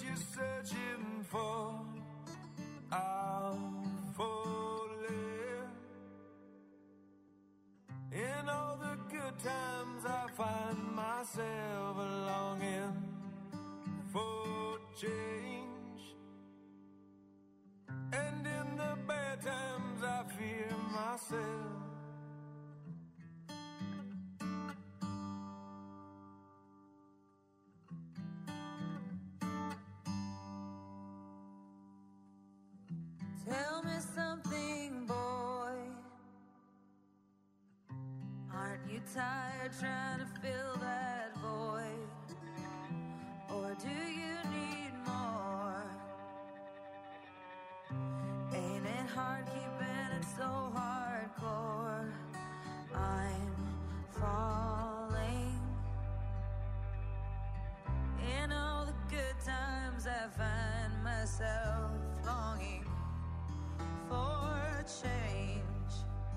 you're searching for, I'll fall in all the good times. I find myself longing for change, and in the bad times I fear myself. Tell me something, boy. Aren't you tired trying to fill that void? Or do you need more? Ain't it hard keeping it so hardcore? I'm falling. In all the good times I find myself longing for change,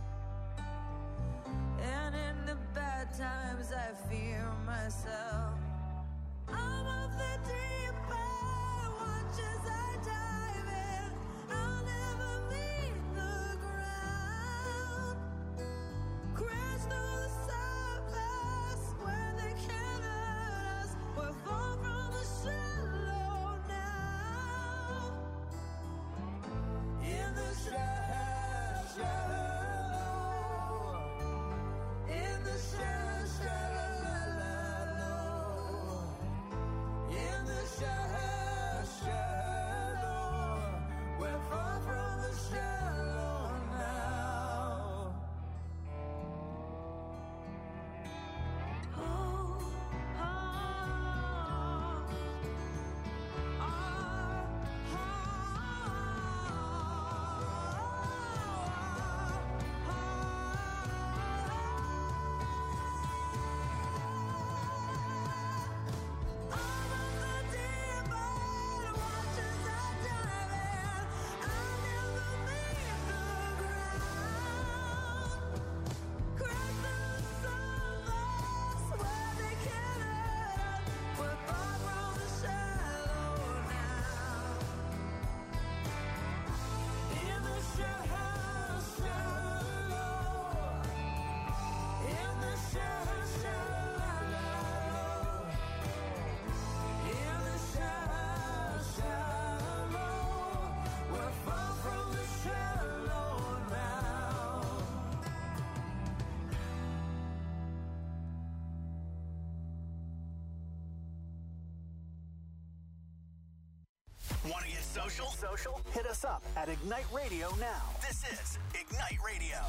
and in the bad times I fear myself. I'm of the deep end, watch as I dive in. I'll never meet the ground. Crash through the surface where they can't hurt us. We're far from the shallow now. In the Social? Hit us up at Ignite Radio now. This is Ignite Radio.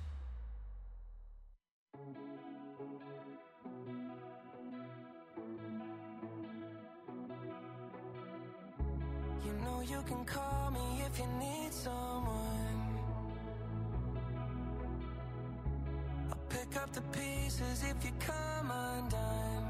You know you can call me if you need someone. I'll pick up the pieces if you come undone.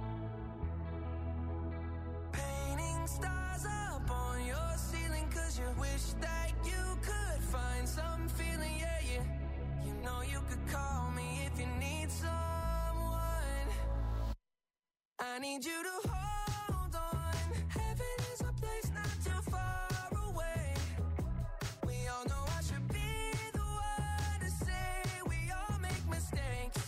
Painting stars up on your ceiling 'cause you wish that you could find some feeling, yeah, yeah. You know you could call me if you need someone. I need you to hold on. Heaven is a place not too far away. We all know I should be the one to say we all make mistakes.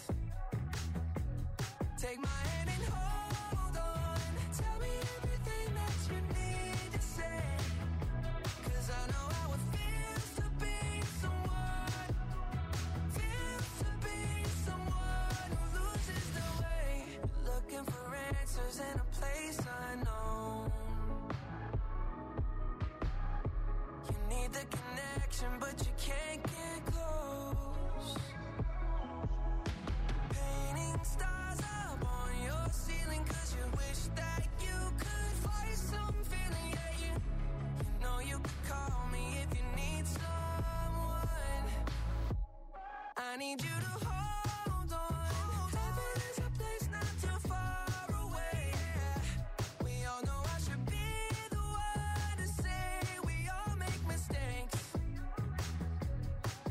Take my hand and hold on. Tell me everything that you need to say. 'Cause I know how it feels to be someone. Feels to be someone who loses the way. Looking for answers in a place unknown. You need the connection, but you can't get close. Painting stars up on your ceiling 'cause you wish that you could find some feeling, yeah, you know you could call me if you need someone. I need you to hold on. Heaven is a place not too far away. We all know I should be the one to say we all make mistakes.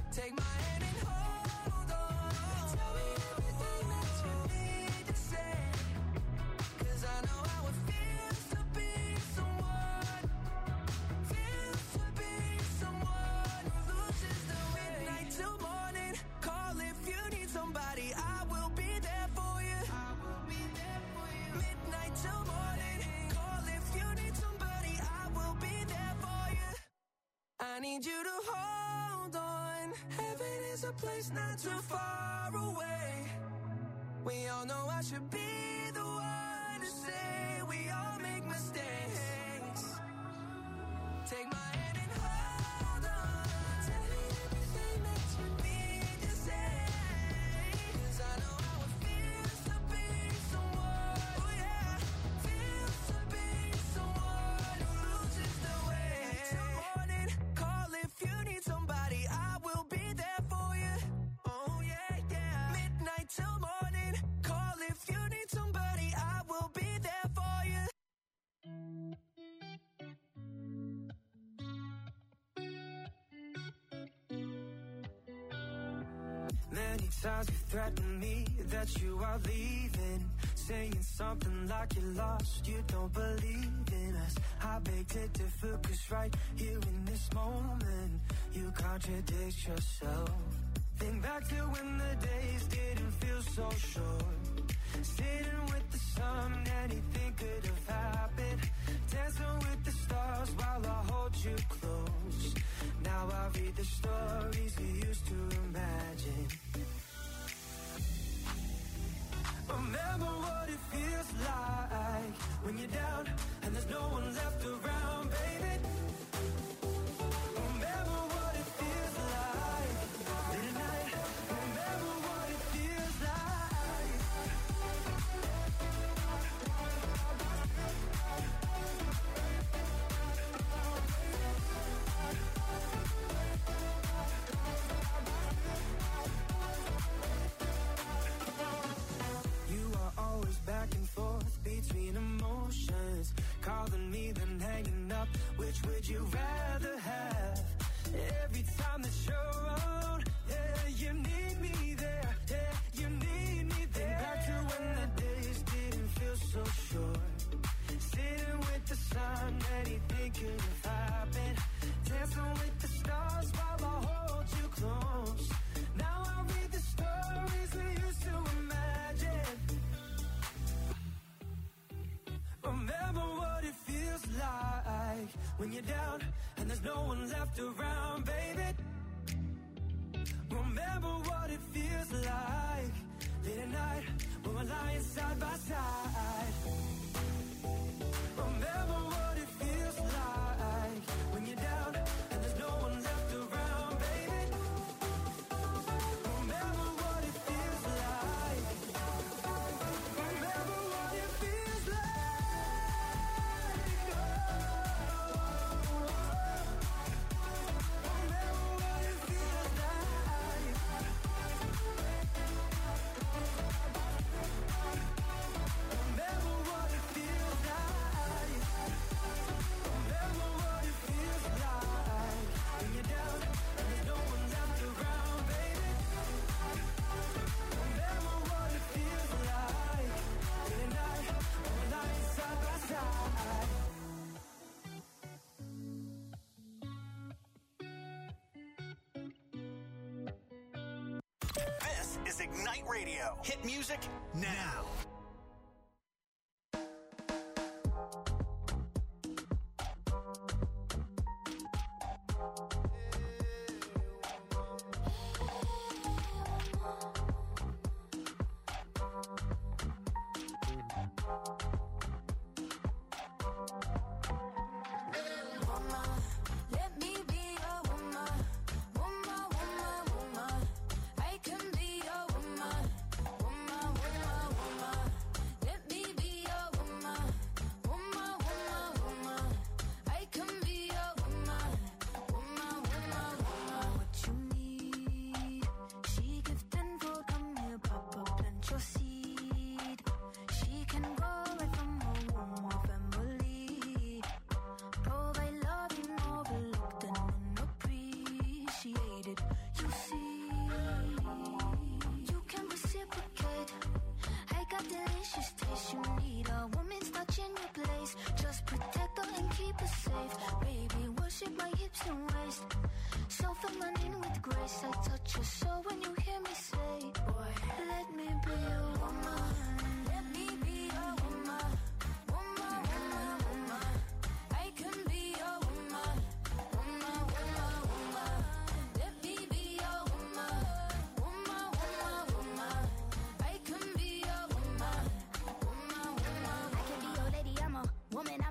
need you to hold on. Heaven is a place not too far away. We all know I should be the one to say we all make mistakes. Take my hand and hold on. Tell me everything that you need to say. 'Cause I know how it feels to be someone, oh yeah, feels to be someone who loses the way. Till morning, call if you need somebody, I will be there for you. Oh yeah, yeah. Midnight till morning, call if you need somebody, I will be there for you. Many times you threaten me that you are leaving, saying something like you're lost, you don't believe in us. I beg to differ, 'cause right here in this moment you contradict yourself. Think back to when the days didn't feel so short, sitting with the sun, anything could have happened, dancing with the stars while I hold you close. Now I read the stories we used to imagine. Remember what it feels like when you're down and there's no one left around, baby. Remember what it feels like late at night. Remember what it feels like. You are always back and forth between emotions, calling me then hanging up. Which would you rather have? Every time that you're around, yeah, you need me there, yeah, you need me there. Back to when the days didn't feel so short, sitting with the sun, anything could have happened, dancing with the stars while I hold you close. Now I read the stories we used to imagine. Remember what it feels like when you're down and there's no one left around, baby. Remember what it feels like late at night when we're lying side by side. Remember what it feels like when you're down and there's no one left around, baby. Remember what it feels like. Remember what it feels like. Remember what it feels like. Remember what it feels like. Remember what it feels like when you're down and there's no one left around, baby. Remember what it feels like late at night when we're lying side by side. This is Ignite Radio. Hit music now. Woman, let me be your woman. Woman, woman, woman. I can be your woman. Woman, woman, woman.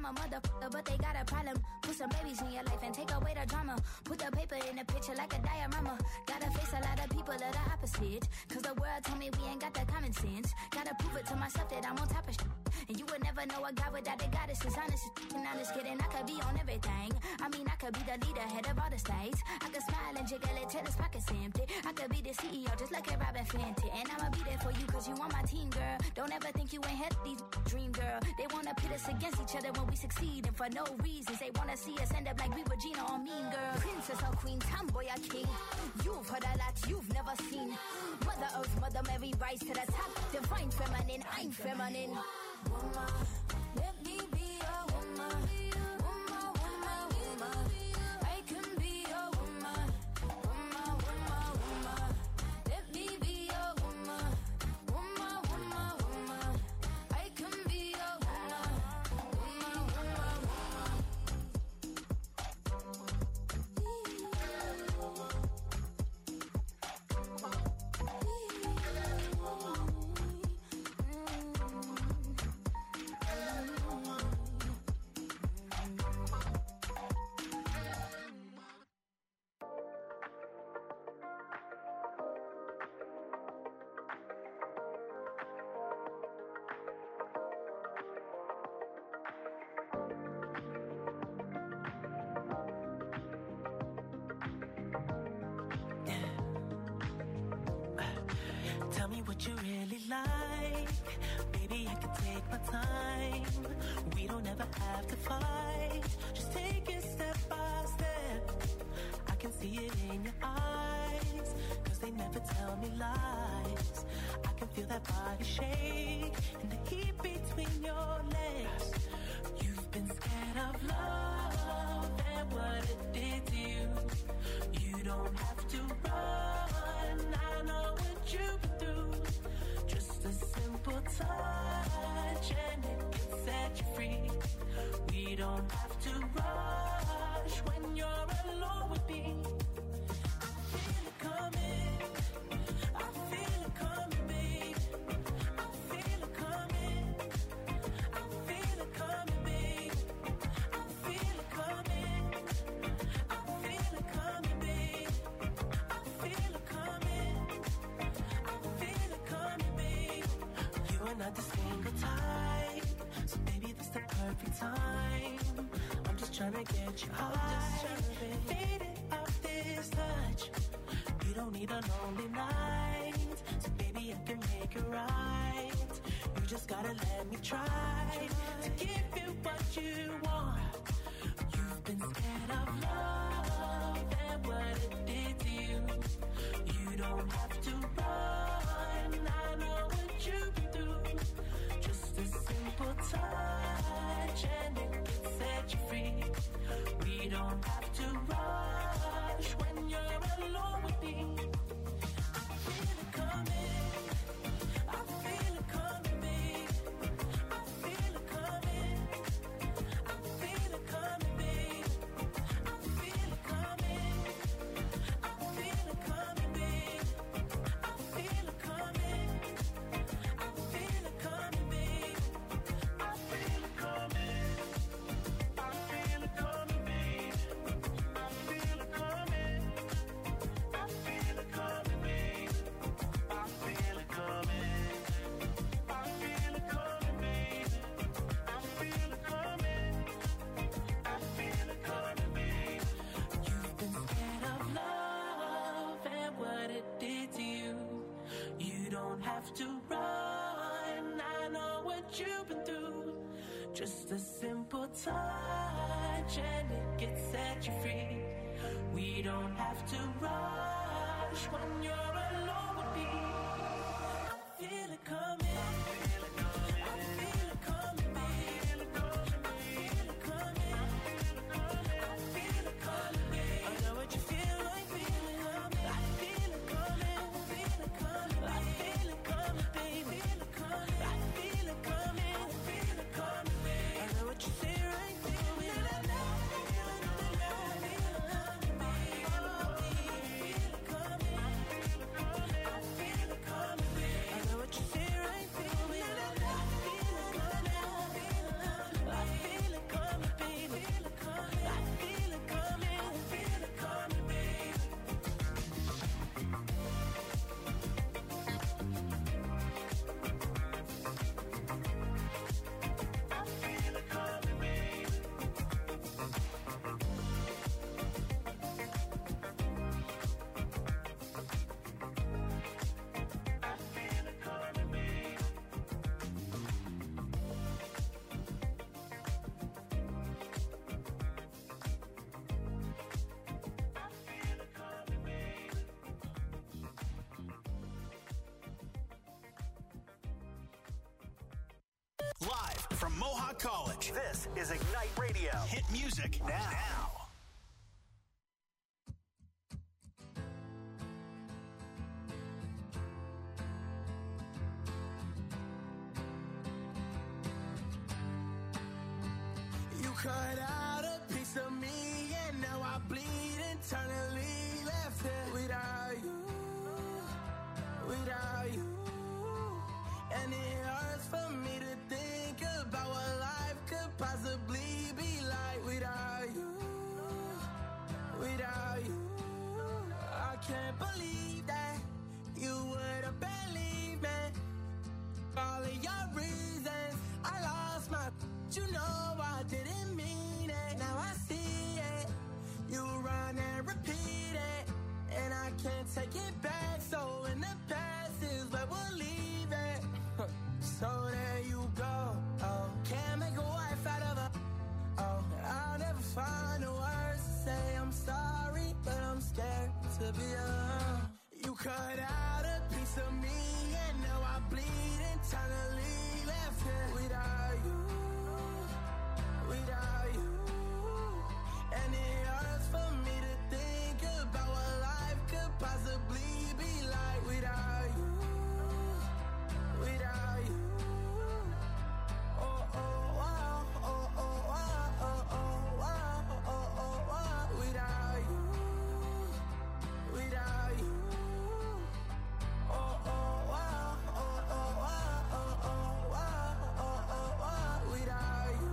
a motherfucker, but they got a problem. Put some babies in your life and take away the drama. Put the paper in the picture like a diorama. Gotta face a lot of people of the opposite. Cause the world told me we ain't got the common sense. Gotta prove it to myself that I'm on top of shit. And you would never know a guy without a goddess is honest. And I'm just kidding, I could be on everything. I mean, I could be the leader, head of all the states. I could smile and jiggle it till his pockets empty. I could be the CEO, just like a Robin Fenty. And I'ma be there for you cause you on my team, girl. Don't ever think you ain't had these dream, girl. They wanna pit us against each other when we succeed. And for no reasons, they wanna see us end up like we Regina or Mean Girl. Princess or queen, tomboy or king. You've heard a lot you've never seen. Mother Earth, Mother Mary, rise to the top. Divine feminine, I'm feminine. Woman, let me be a woman. Woman, woman, woman. I can be a woman. Woman, woman, woman. Let me be a woman. Woman, woman, woman. I can be a woman. Woman, woman, woman. Tell me what you really like. Baby, I can take my time. We don't ever have to fight. Just take it step by step. I can see it in your eyes. Cause they never tell me lies. I can feel that body shake and the heat between your legs. You've been scared of love and what it did to you. You don't have to run. I know what you've been through. Just a simple touch and it can set you free. We don't have to rush when you're alone with me. I feel it coming. I feel it coming, babe. I feel it coming. I feel it coming, babe. I feel it coming. I feel it coming, babe. I feel it coming. I feel it coming, babe. You are not the single type, so baby, this the perfect time. I'm just trying to get you high, faded off this touch. You don't need a lonely night, so baby, I can make it right. You just gotta let me try to give you what you want. You've been scared of love and what it did to you. You don't have to run. I know what you've been through. Just a simple touch and it can set you free. We don't have to rush when you're alone with me. I feel it coming. I feel it coming, babe. I feel it coming. I feel it coming, babe. I feel it coming. I feel it coming, babe. I feel it coming. I feel it coming, babe. I feel it coming. I feel it coming, babe. I feel it coming. I feel it coming, babe. I feel it coming. I feel it coming, babe. I feel it coming. I feel it coming, babe. You've been scared of love and what it did to you. You don't have to run. I know what you've been through. Just a simple touch and it can set you free. We don't have to rush when you're alone with me. I feel it coming. I feel it coming. I feel it coming, babe. I feel it coming. I feel it coming, babe. I know what you feel like feeling coming. I feel it coming. I feel it coming. I feel it coming, babe. I feel it coming. I feel it coming. I feel it coming, babe. I know what you feel right there. I feel it coming. from Mohawk College. This is Ignite Radio. Hit music now. You cut out a piece of me, and now I bleed internally. Left here without you, without you. And it hurts for me to think about what life could possibly be like without you, without you. I can't believe that you would have believed me. All of your reasons, I lost my. You know I didn't mean it. Now I see it. You run and repeat it, and I can't take it back. So in the past is where we'll leave it. So there you go. Oh, can't make a wife out of her. Oh, I'll never find the words to say I'm sorry, but I'm scared to be alone. You cut out a piece of me, and now I bleed internally. Left here without you, without you. And it hurts for me to think about what life could possibly be like without you, without you. Oh, oh, oh, oh, oh, oh, oh, oh, oh, oh, oh, without you, without you. Oh, oh, oh, oh, oh, oh, oh, oh, oh, without you,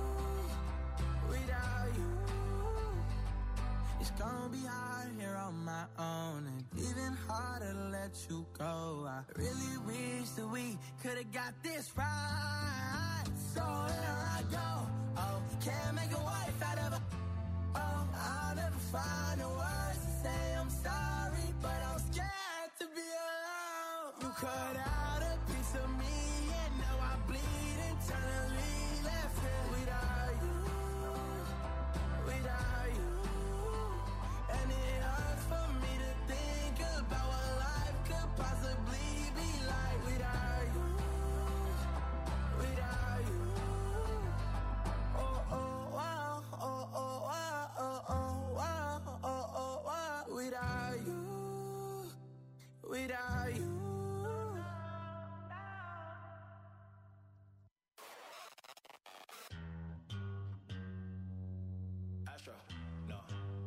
without you. It's gonna be hard here on my own, and even harder to let you go. I really wish that we could've got this right. So here I go. Oh, can't make a wife out of her. Oh, I'll never find the words to say I'm sorry, but I'm scared to be alone. You cut out a piece of me, and now I bleed internally. Left here without you, without you. And it hurts for me to think about what life could possibly be like without you, without you. Oh, oh, oh, oh, oh, oh, oh, oh, oh, oh, oh, without you, without you. Astro, no.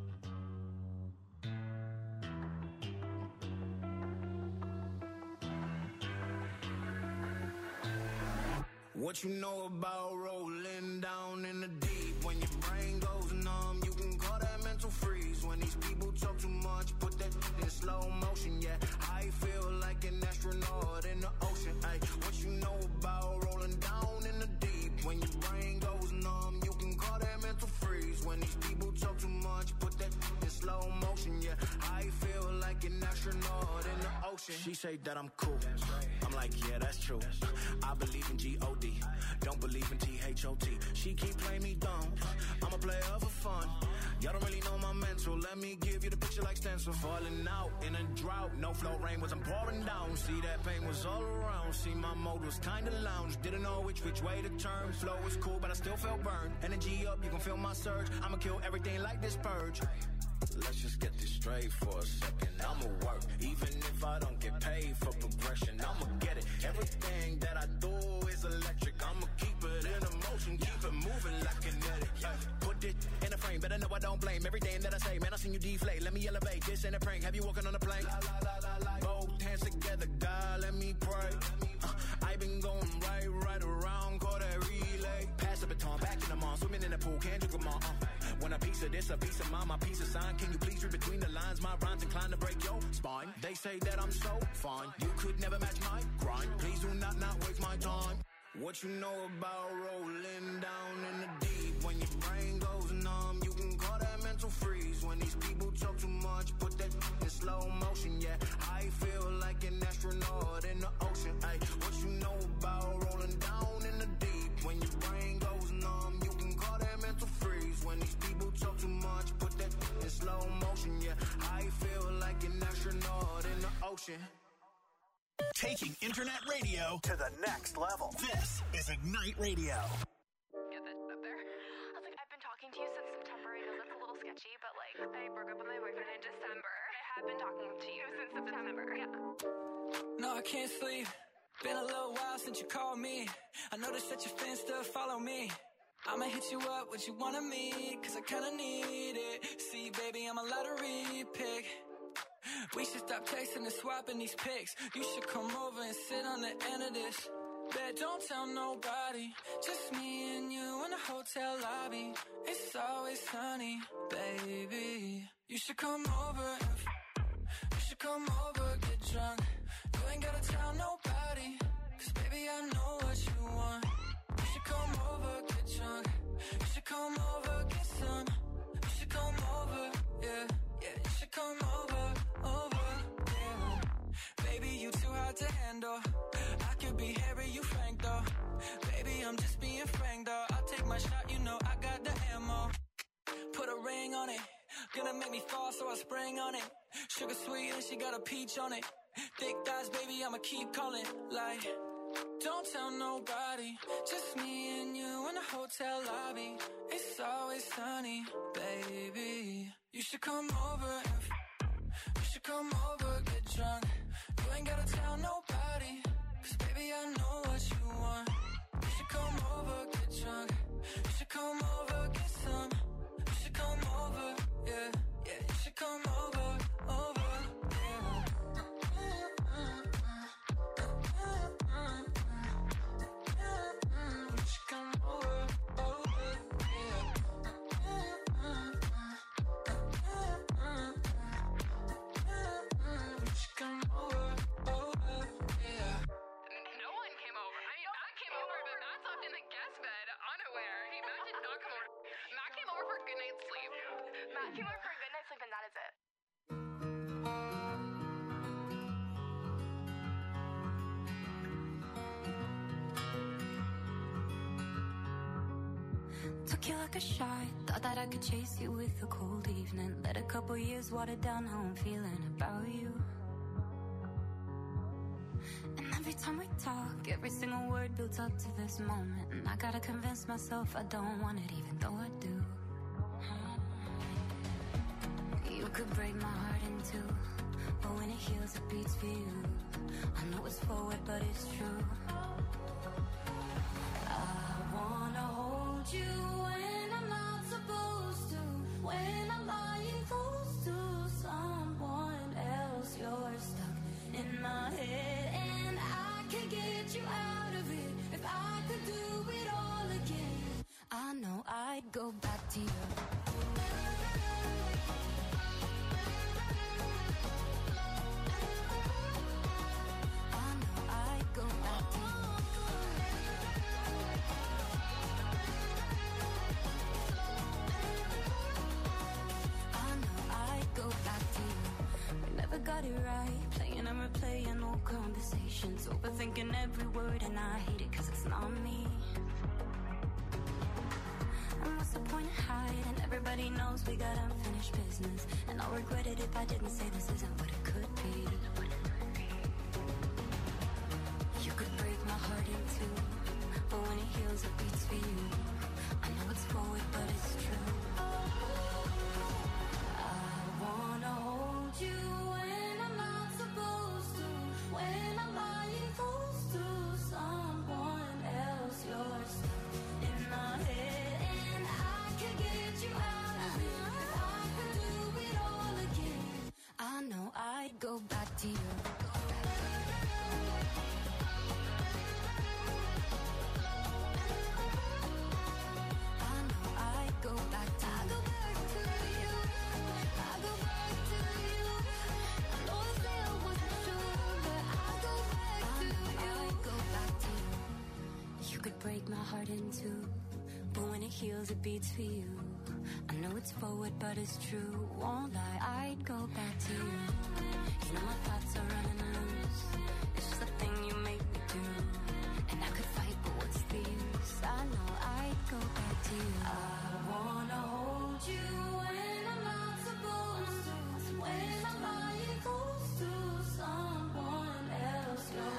What you know about rolling down in the deep? When your brain goes numb, you can call that mental freeze. When these people talk too much, put that in slow motion, yeah. I feel like an astronaut in the ocean, ay. What you know about rolling down in the deep? When your brain goes numb, you can call that mental freeze. When these people talk too much, put that in slow motion, yeah. I feel like an astronaut in the ocean. She say that I'm cool. I'm like, yeah, that's true. I believe in G-O-D. Don't believe in T-H-O-T. She keep playing me dumb. I'm a player for fun. Y'all don't really know my mental. Let me give you the picture like stencil. Falling out in a drought. No flow rain wasn't pouring down. See, that pain was all around. See, my mode was kinda lounge. Didn't know which way to turn. Flow was cool, but I still felt burned. Energy up, you can feel my surge. I'ma kill everything like this purge. Let's just get this straight for a second. I'ma work, even if I don't get paid for progression. I'ma get it. Everything that I do is electric. I'ma keep it in motion, keep it moving like kinetic. Put it in a frame, better know I don't blame everything that I say. Man, I seen you deflate. Let me elevate. This ain't a prank. Have you walking on a plane? Both hands together, God, let me pray. I've been going right around, call that relay. Pass the baton, back in the mall, swimming in the pool, can't drink them all. When a piece of this, a piece of mine, my piece of sign. Can you please read between the lines? My rhymes inclined to break your spine. They say that I'm so fine. You could never match my grind. Please do not waste my time. What you know about rolling down in the deep? When your brain goes numb, you can call that mental freeze. When these people talk too much, put that in slow motion, yeah. I feel like an astronaut in the ocean, ay. What you know about rolling down in the deep? When your brain goes numb, you can call that mental freeze. When these people talk too much, put that in slow motion, yeah. I feel like an astronaut in the ocean. Taking internet radio to the next level. This is Ignite Radio. Get that up there. I was like, I've been talking to you since September. I know that's a little sketchy, but like, I broke up with my boyfriend in December. I have been talking to you since September. Yeah. No, I can't sleep. Been a little while since you called me. I noticed that your fans still follow me. I'ma hit you up, what you wanna meet, cause I kinda need it. See, baby, I'm a lottery pick. We should stop texting and swapping these pics. You should come over and sit on the end of this. Bet don't tell nobody, just me and you in the hotel lobby. It's always sunny, baby. You should come over you should come over, get drunk. You ain't gotta tell nobody, cause baby I know what you want. You should come over, get drunk. You should come over, get some. You should come over, yeah, yeah. You should come over, yeah. Baby, you too hard to handle. I could be Harry, you Frank though. Baby, I'm just being frank though. I'll take my shot, you know I got the ammo. Put a ring on it. Gonna make me fall, so I spring on it. Sugar sweet and she got a peach on it. Thick thighs, baby, I'ma keep calling. Like, don't tell nobody, just me and you in the hotel lobby. It's always sunny, baby. You should come over, you should come over, get drunk. You ain't gotta tell nobody, cause baby I know what you want. You should come over, get drunk. You should come over, get some. You should come over, yeah, yeah. You should come over, yeah. Matt came over for a good night's sleep and that is it. Took you like a shot, thought that I could chase you with a cold evening. Let a couple years water down how I'm feeling about you. And every time we talk, every single word builds up to this moment. And I gotta convince myself I don't want it even though I do. You could break my heart in two, but when it heals it beats for you. I know it's forward but it's true. I wanna hold you when I'm not supposed to, when I'm lying close to someone else. You're stuck in my head and I can get you out of it. If I could do it all again, I know I'd go back to you. Got it right, playing and replaying old conversations, overthinking every word and I hate it cause it's not me. And what's the point of hiding? Everybody knows we got unfinished business, and I'll regret it if I didn't say this isn't what it could be. You could break my heart in two, but when it heals it beats for you. I know it's forward but it's true. I wanna hold you when I'm not supposed to, when I'm lying close to someone else. You're stuck in my head and I can get you out of it. If I could do it all again, I know I'd go back to you. Break my heart in two, but when it heals it beats for you. I know it's forward but it's true, won't lie, I'd go back to you. You know my thoughts are running loose, it's just a thing you make me do. And I could fight but what's the use, I know I'd go back to you. I wanna hold you when I'm not supposed to, when I'm lying close to someone else. You're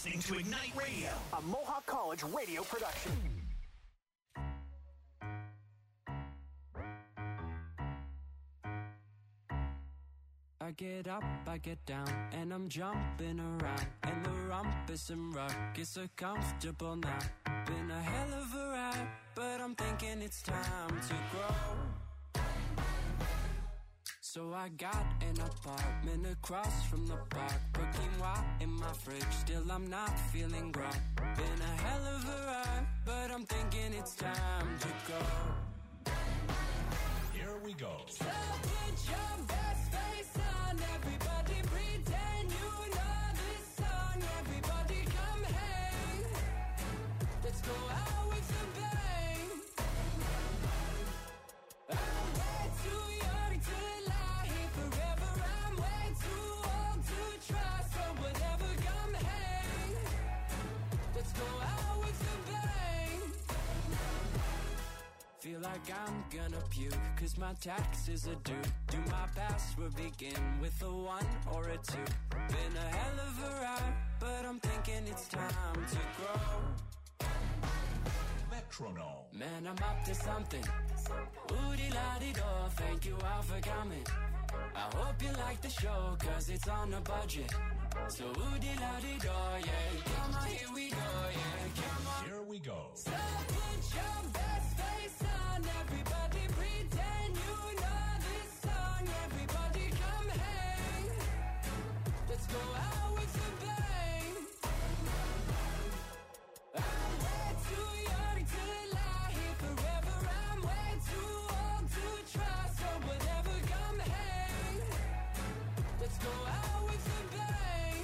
listening to Ignite Radio, a Mohawk College radio production. I get up, I get down, and I'm jumping around. And the rumpus and ruckus are comfortable now. Been a hell of a ride, but I'm thinking it's time to grow. So I got an apartment across from the park. Put quinoa in my fridge, still I'm not feeling grown. Been a hell of a ride, but I'm thinking it's time to go. Here we go. So put your best face on, everybody pretend you know this song. Everybody come hang, let's go out with a bang. I'm way too young to lie here forever. I'm way too old to try, so whatever, come hang, let's go out with a bang. Feel like I'm gonna puke, cause my taxes are due. Do my password begin with a 1 or a 2? Been a hell of a ride, but I'm thinking it's time to grow. Metronome. Man, I'm up to something. Oodie-la-dee-do, thank you all for coming. I hope you like the show, cause it's on a budget. So oodie-la-dee-do, yeah. Come on, here we go, yeah. Come on. Here we go. So put your best face on, everybody pretend you know this song. Everybody come hang, let's go out with a bang. I'm way too young to lie here forever. I'm way too old to try, so whatever, come hang, let's go out with a bang.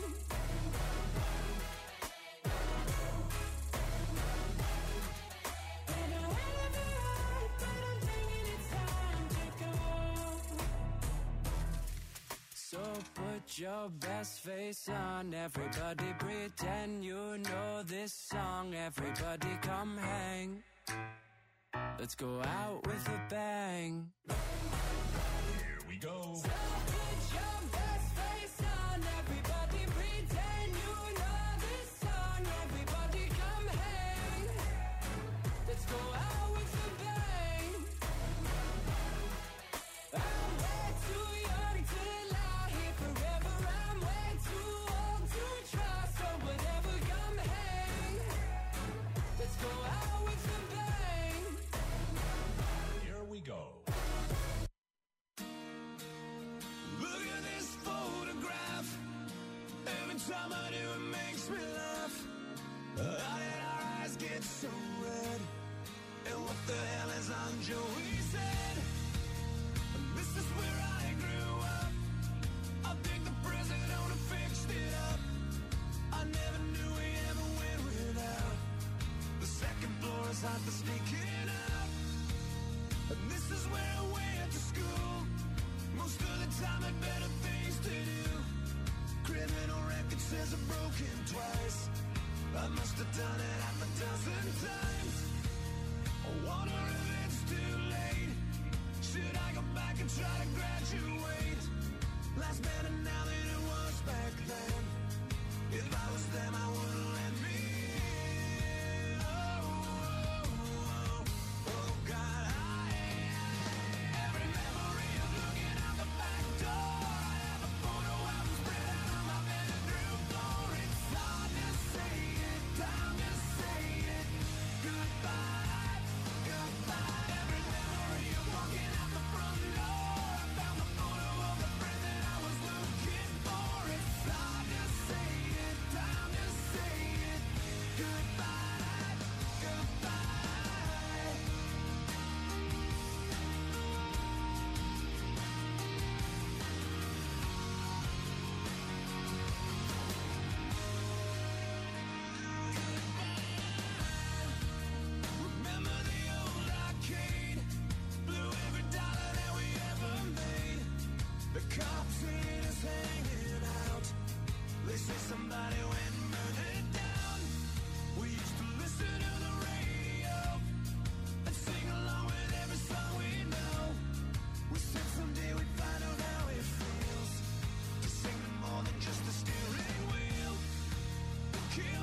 Been a hell of a ride, but I'm thinking it's time to go. So put your best face on, everybody pretend you know this song. Everybody come hang, let's go out with a bang. Here we go. So put your best face on, everybody pretend you know this song. Everybody come hang, let's go out with a bang. I'm way too young to lie here forever. I'm way too old to try, so whatever, come hang, let's go out with a bang. Here we go. Look at this photograph. Every time I do, it makes me laugh. How did our eyes get so red? And what the hell is on Joey's head? This is where I grew up. I think the president owner fixed it up. I never knew we ever went without. The second floor is hot for sneaking up. And this is where I went to school. Most of the time had better things to do. Criminal record says I've broken twice. I must have done it half a dozen times. I wonder if it's too late. Should I go back and try to graduate? Life's better now than it was back then. If I was them, I wouldn't let me in. Oh, God, every memory of looking out the back door. I have a photo album spread out on my bedroom floor. It's hard to say it, time to say it. Goodbye, goodbye. Every memory of walking out the front door. I found the photo of the friend that I was looking for. It's hard to say it, time to say it. Goodbye, goodbye. Remember the old arcade? Blew every dollar that we ever made. The cops seen us hanging out. They say somebody went and burned it down. We used to listen to the radio and sing along with every song we know. We said someday we'd find out how it feels to sing to more than just the steering wheel. Kill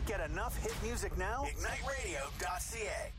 Can't get enough hit music now? IgniteRadio.ca.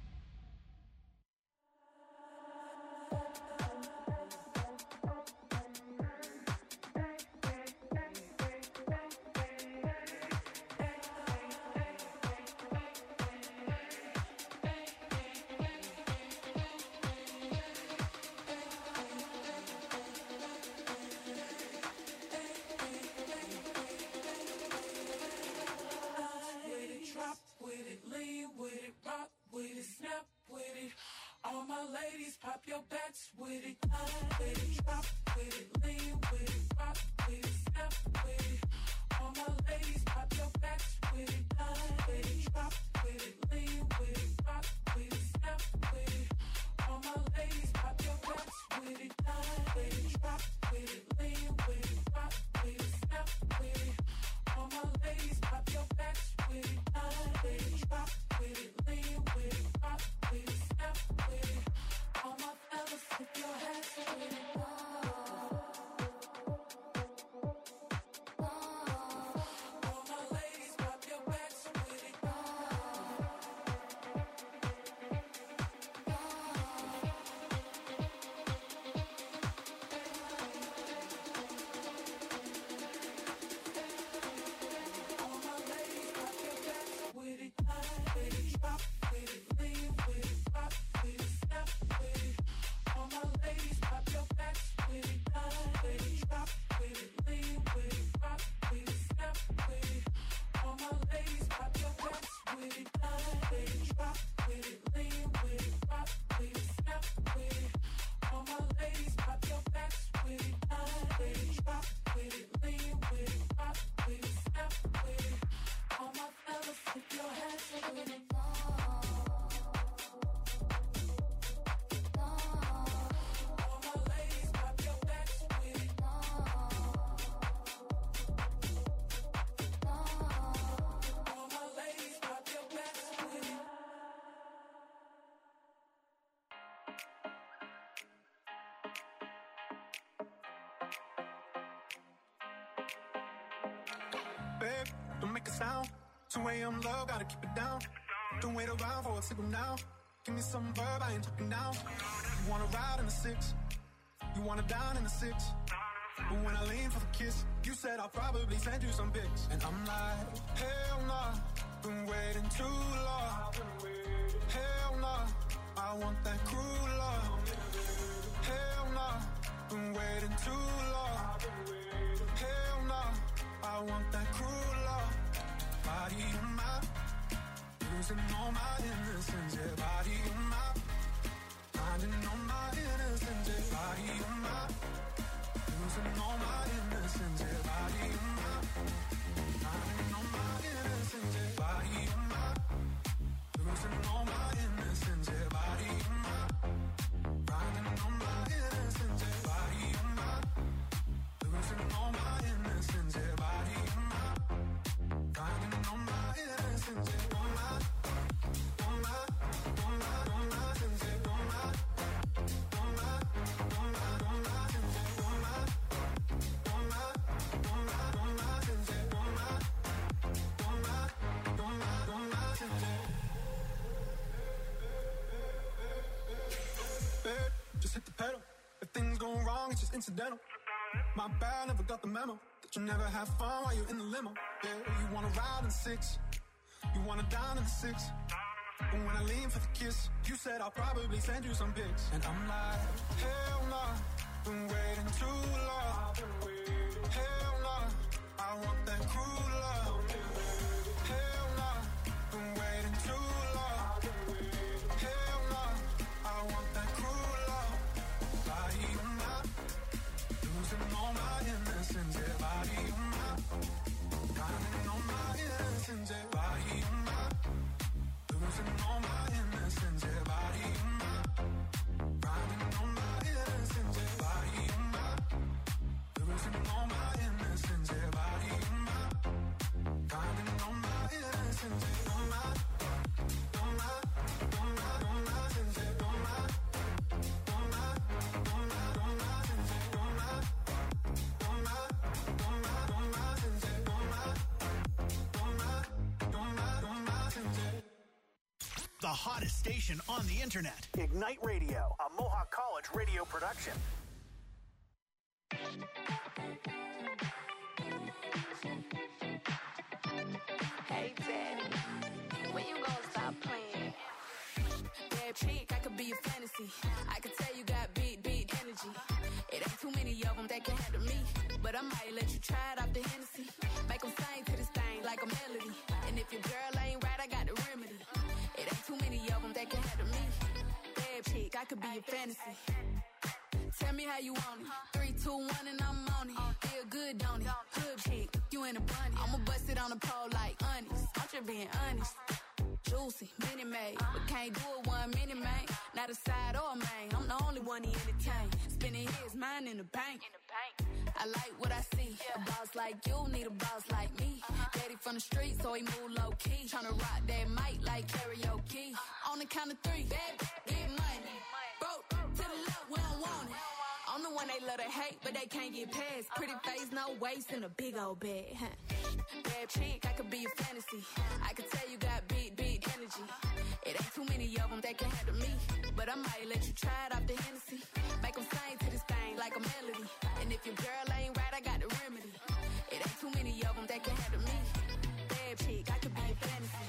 Pop your backs with it, with it, drop with it, lean with it, rock with it, snap with it. All my ladies, pop your backs with it, with it, drop with it, lean with it, rock with it, snap with it. All my ladies, pop your backs with it, with it, drop with it, lean with it, rock with it, snap with it. All my ladies, pop your backs with it, with it, drop with it, lean with it, rock with it, snap with it. All my fellas, put your hands with it. All my ladies, pop your backs with it. All my ladies, pop your backs with it. With it, drop with it, lean with it, rock with it, snap with it. All my ladies, pop your backs with it. With it, drop with it, lean with it, rock with it, snap with it. All my ladies, pop your backs with it. With it, drop with it, lean with it, rock with it, snap with it. All my ladies, pop your backs with it. With it, drop with it, lean with it, rock with it, snap with it. All my fellas, put your hands with it. All my ladies, pop your backs with it. All my ladies, pop your backs with it. Babe, don't make a sound. 2 a.m. love, gotta keep it down. Don't wait around for a signal now. Give me some verb, I ain't talking down. You wanna ride in the 6, you wanna dine in the 6. But when I lean for the kiss, you said I'll probably send you some pics. And I'm like, hell nah, been waiting too long. Hell nah, I want that cruel love. Hell nah, been waiting too long. Hell nah, I want that cruel love. Body on my, losing all my innocence. Yeah, body on my, finding all my innocence. Yeah, body on my, losing all my innocence. Yeah, body on my, finding all my innocence. Yeah, body on my, losing all my innocence. Yeah, body on my, finding all my innocence. Yeah, body on my, losing all my innocence. Yeah, body on my, finding all my innocence. Yeah, all my, all my, all my, all my sins. Yeah, all my, all my, all my, all my sins. Yeah, all my, all my, all my, all my sins. Yeah, all my, all my, all my, all my sins. Yeah. Babe, just hit the pedal. If things go wrong, it's just incidental. My bad, never got the memo that you never have fun while you're in the limo. Yeah, you wanna ride in the 6, you wanna dine in the 6. But when I lean for the kiss, you said I'll probably send you some pics. And I'm like, hell nah, been waiting too long. Hell nah, I want that cruel love. Hell nah, been waiting too long. Hell nah, I want that cruel love. Body on my, losing all my innocence. Yeah, body on my, finding all my innocence. Yeah, body on my, losing all my innocence. Yeah, body on my, finding all my innocence. Yeah, body on my, losing all my innocence. Yeah, body on my, finding all my innocence. Yeah. the hottest station on the internet. Ignite Radio, a Mohawk College radio production. Hey, Daddy, when you gonna stop playing? Bad chick, I could be a fantasy. I could tell you got big energy. It ain't too many of them that can handle me. But I might let you try it off the Hennessy. Make them sing to this thing like a melody. And if your girl ain't right, I got the remedy. It ain't too many of them that can handle me. Bad chick, I could be a fantasy. Tell me how you want it. 3, 2, 1 and I'm on it. Feel good, don't it? Hood chick, you in a bunny. I'ma bust it on the pole like honest. I'm just being honest. Juicy, mini made, but can't do it 1 minute, man. Not a side or a main. I'm the only one he entertain. Spinning his mind in the bank. I like what I see. A boss like you need a boss like me. Daddy from the street, so he move low key. Tryna rock that mic like karaoke. On the count of 3, bad, get money. Broke to the left, we don't want it. I'm the one they love to hate, but they can't get past. Pretty face, no waist, and a big old bag. Bad chick, I could be a fantasy. I could tell you got big energy. It ain't too many of them that can handle me. But I might let you try it off the Hennessy. Make them sing to this thing like a melody. And if your girl ain't right, I got the remedy. It ain't too many of them that can handle me. Bad chick, I could be a fantasy.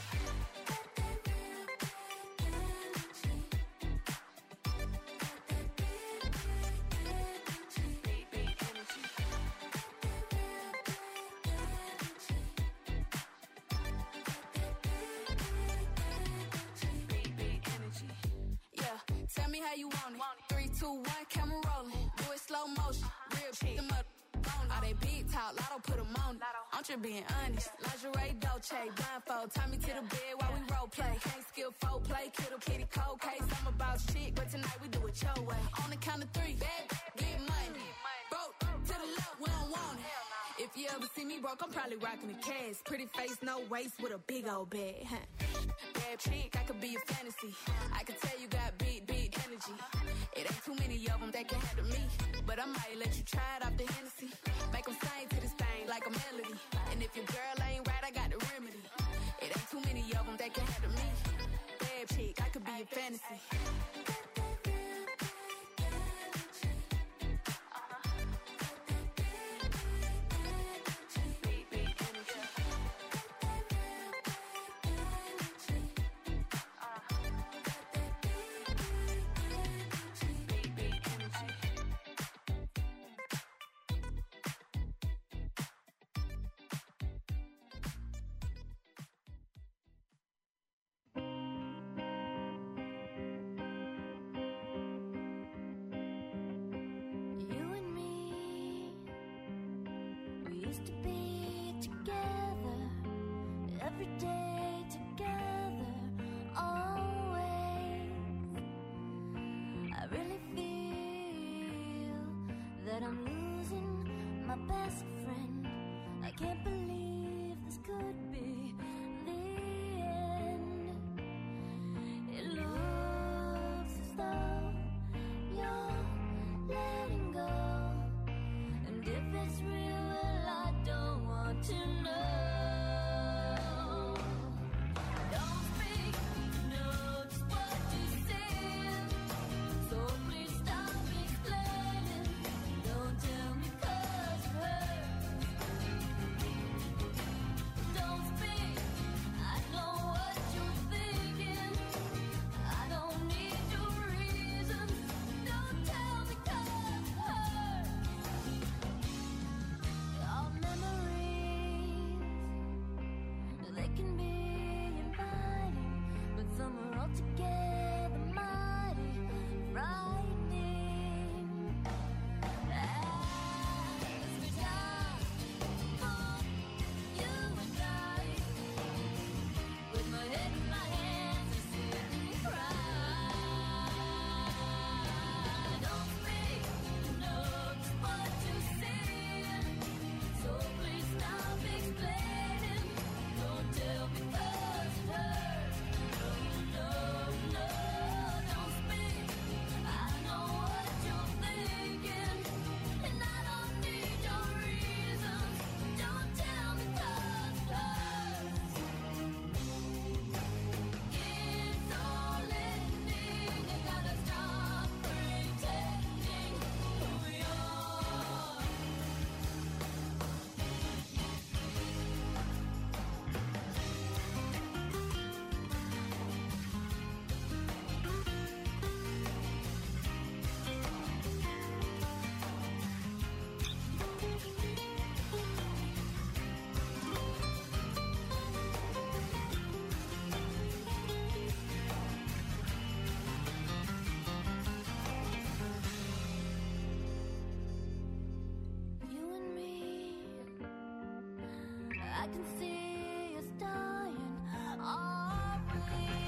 Tell me how you want it. 3, 2, 1, camera rolling. Do it slow motion. Real chick. Them up on all they big talk. Lotto put them on it. I'm just being honest. Lingerie, Dolce, blindfold. Tie me to the bed while we role play. Can't skill folk play. Kittle kitty cold case. I'm a boss chick, but tonight we do it your way. On the count of 3, bad, get money. Broke to the left, we don't want it. If you ever see me broke, I'm probably rocking a cast. Pretty face, no waist, with a big old bag. Bad chick, I could be a fantasy. I could tell you got big energy. It ain't too many of them that can handle me. But I might let you try it off the Hennessy. Make them sing to this thing like a melody. And if your girl ain't right, I got the remedy. It ain't too many of them that can handle me. Bad chick, I could be a fantasy. To be together, every day together, always. I really feel that I'm losing my best friend. I can't believe this could be the end. It looks as though you're letting go, and if it's real, to know. Don't speak, know just what you said. So please stop explaining. Don't tell me 'cause it hurts. Don't speak, can see us dying, are we?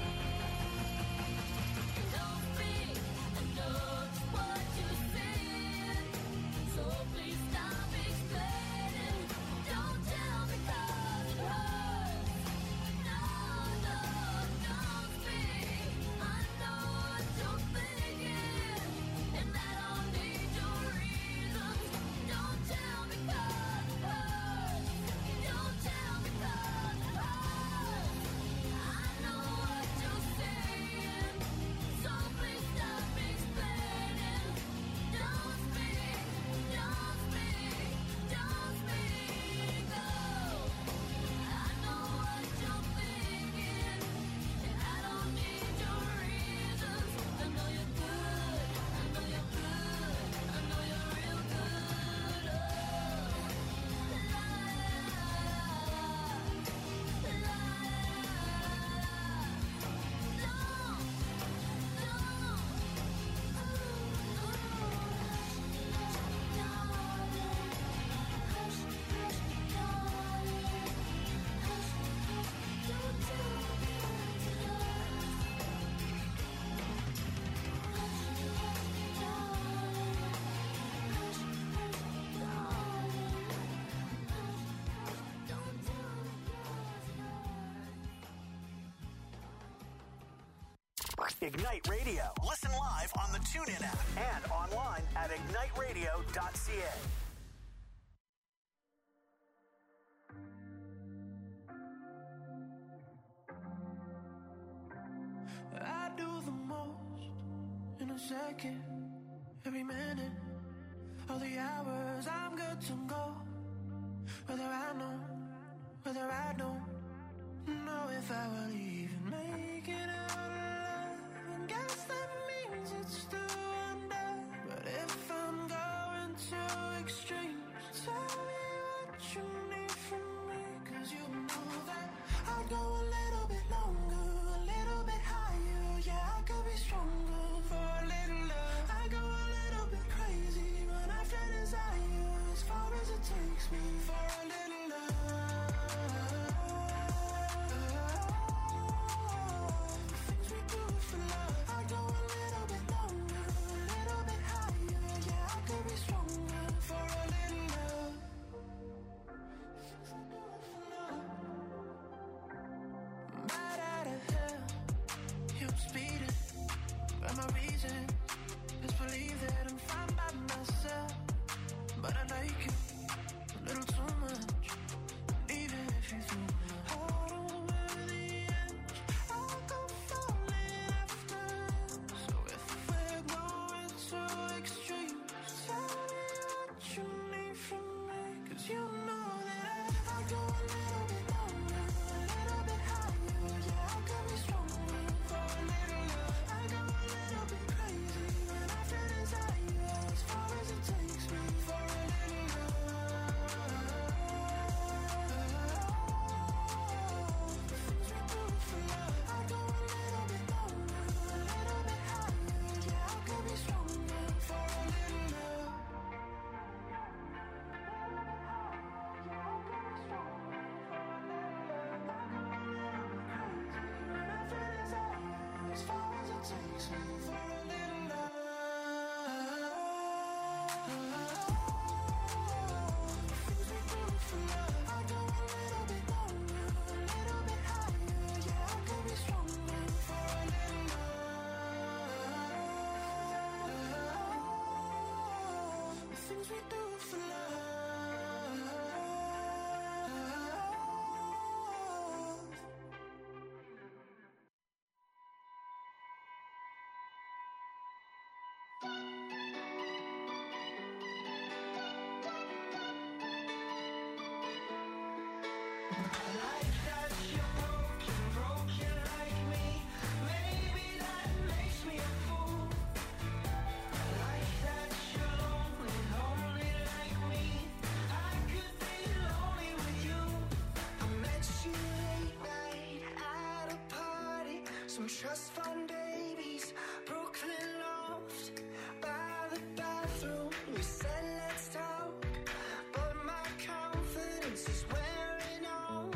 Don't speak, I know just what you're saying, so please stop explaining. Don't tell me 'cause it hurts. No, no, don't speak. I know what you're thinking, and I don't need your reasons. Don't tell me 'cause it hurts. Don't tell me 'cause it hurts. I know what you're saying, so please stop explaining. Don't speak, don't speak, don't speak. Oh, I know what you're thinking, and I don't need your reasons. I know you're good, I know you're good, I know you're real good. Oh, la Ignite Radio. Listen live on the TuneIn app and online at igniteradio.ca. I do the most in a second, every minute, all the hours I'm good to go. Whether I know, whether I don't know if I will even make it out alive. And guess that means it's still under. But if I'm going to extremes, tell me what you need from me. 'Cause you know that I'd go a little bit longer, a little bit higher. Yeah, I could be stronger for a little love. I go a little bit crazy when I feel desire, as far as it takes me for a little love. Things we do for love. I go a little bit longer, a little bit higher. Yeah, I could be stronger for a little love. Right out of hell, you're speeding. But my reason is believe that I'm fine by myself. But I like you a little too much. Even if you threw my heart over the edge, I'll go falling after. So if we're going to extremes, tell me what you need from me. 'Cause you know that I go a little bit longer, a little bit higher. Yeah, I could be stronger for a little love. I go a little bit crazy when I feel desire, as far as it takes me for a little love. Things we do for love. I go a little bit longer, a little bit higher. Yeah, I could be stronger for a little love. As far as it takes me for a little love. Things we do for love. I go a little bit longer, a little bit higher. Yeah, I could be stronger for a little love. The things we do for love. Like that you're broken, broken like me. Maybe that makes me a fool. Like that you're lonely, lonely like me. I could be lonely with you. I met you late night at a party. Some trust fund babies, Brooklyn loft. By the bathroom, we said let's talk. But my confidence is wearing off.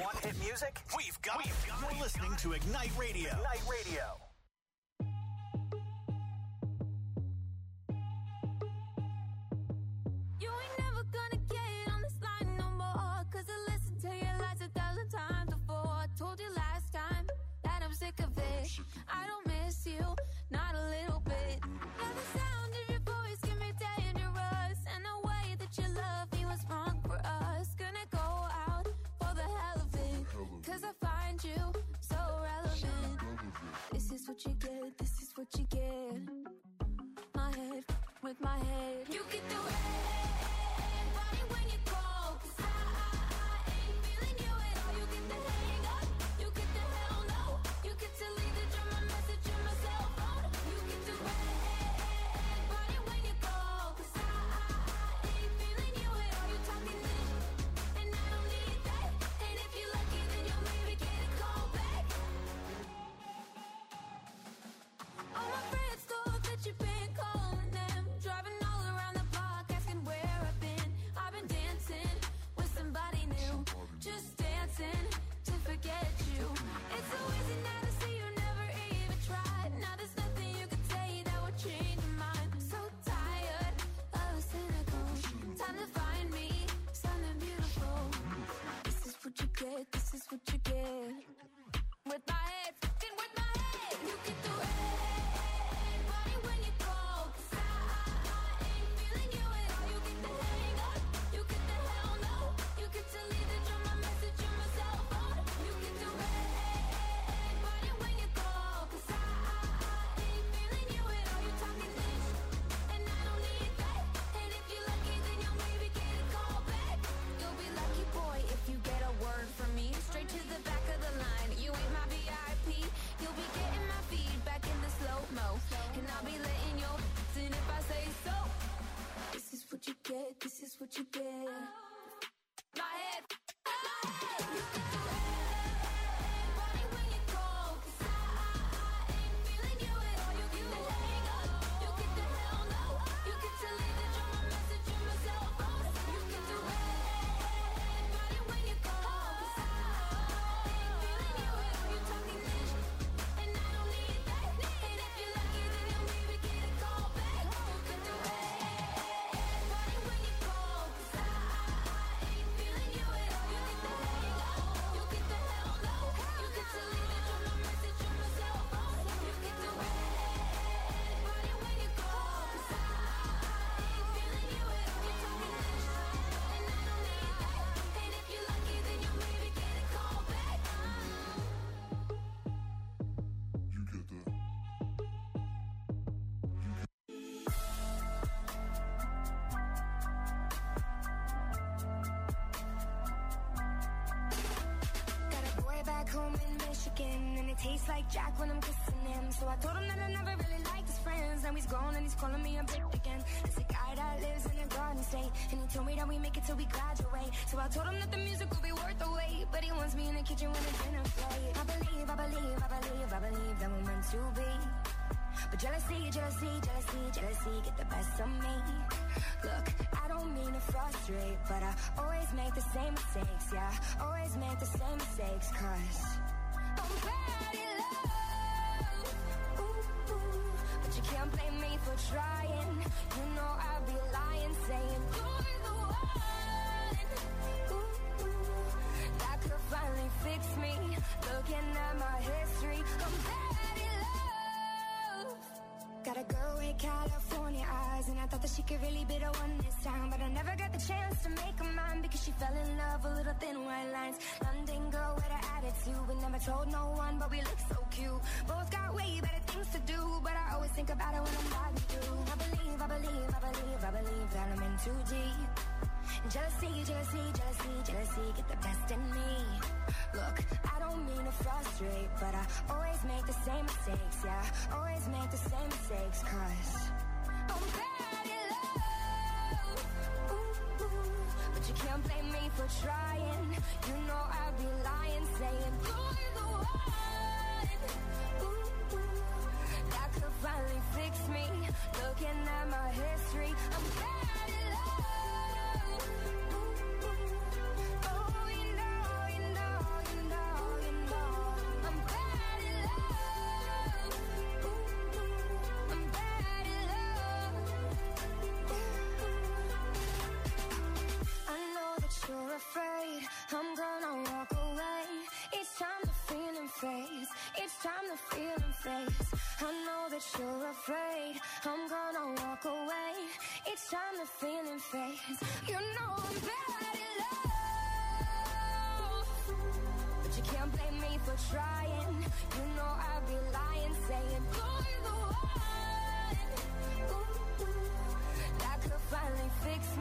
Want hit music? We've got it. You're listening to Ignite Radio. Ignite Radio. You ain't never gonna get on this line no more, 'cause I listened to your lies 1,000 times before. I told you last time that I'm sick of it. I don't miss you, not a little bit. Yeah, the sound of your voice can be dangerous, and the way that you love me was wrong for us. Gonna go out for the hell of it, 'cause I find you so relevant. This is what you get, this is what you get. My head with my head. You get the red body when you call, 'cause I ain't feeling you at all. You get the hang up, you get the hell no. You get to leave the drama message in my cell phone. You get the red body when you call, 'cause I ain't feeling you at all. You talking this, and I don't need that. And if you're lucky, then you'll maybe get a call back. All my friends thought that you've been calling them, driving all around the block, asking where I've been. I've been dancing with somebody new, just dancing to forget you. It's so easy now to see you never even tried. Now there's nothing you can say that would change your mind. I'm so tired of the cynical. Time to find me something beautiful. This is what you get, this is what you get. With my head, fucking with my head. You get the red body when you call, 'cause I ain't feeling you at all. You get the hang up, you get the hell no. You get to leave the drama message in my cell phone. You get the red body when you call, 'cause I ain't feeling you at all. You talking this, and I don't need that. And if you're lucky, then you'll maybe get a call back. You'll be lucky, boy, if you get a word from me. Straight to the back of the line. You ain't my VIP. You'll be getting my feedback in the slow-mo, and I'll be letting your in if I say so. This is what you get, this is what you get. My head, my head. You get the red body when you call, 'cause I ain't feeling you at all. You get the hang up, you get the hell no. You get to leave the drama message in my cell phone. You get the red body when you call, 'cause I ain't feeling you at all. You talking this, and I don't need that. And if you're lucky, then you'll maybe get a call back. You get the red body when you call, 'cause I ain't feeling you at all. You get the hang up, you get the hell no. You get to leave the drama message in my cell phone. You get the red body when you call, 'cause I ain't feeling you at all. You talking this, and I don't need that. And if you're lucky, then you'll maybe get a call back. Got a boy back home in Michigan, and it tastes like Jack when I'm kissing him. So I told him that I never really liked his friends. Now he's gone and he's calling me a bitch again. It's a guy that lives in a garden state, and he told me that we make it till we graduate. So I told him that the music will be worth the wait, but he wants me in the kitchen when the dinner plate. I believe that we're meant to be. But jealousy, get the best of me. Look, I don't mean to frustrate, but I always make the same mistakes, yeah. Always make the same mistakes, 'cause I'm bad in love. Ooh, ooh. But you can't blame me for trying. You know I'd be lying, saying you're the one. Ooh, ooh. That could finally fix me. Looking at my history, I'm bad in love. Got a girl with California eyes, and I thought that she could really be the one this time. But I never got the chance to make her mine, because she fell in love with little thin white lines. London girl with an attitude, we never told no one, but we look so cute. Both got way better things to do, but I always think about it when I'm riding through. I believe that I'm in too deep. Jealousy, get the best in me. Look, I don't mean to frustrate, but I always make the same mistakes, yeah. Always make the same mistakes, 'cause I'm bad in love. Ooh, ooh. But you can't blame me for trying. You know I'd be lying, saying you're the one. Ooh, ooh. That could finally fix me. Looking at my history, I'm bad in love. Ooh, ooh. Oh, you know falling fast. You know I'm bad at love, but you can't blame me for trying. You know I'd be lying, saying you're the one. Ooh, that could finally fix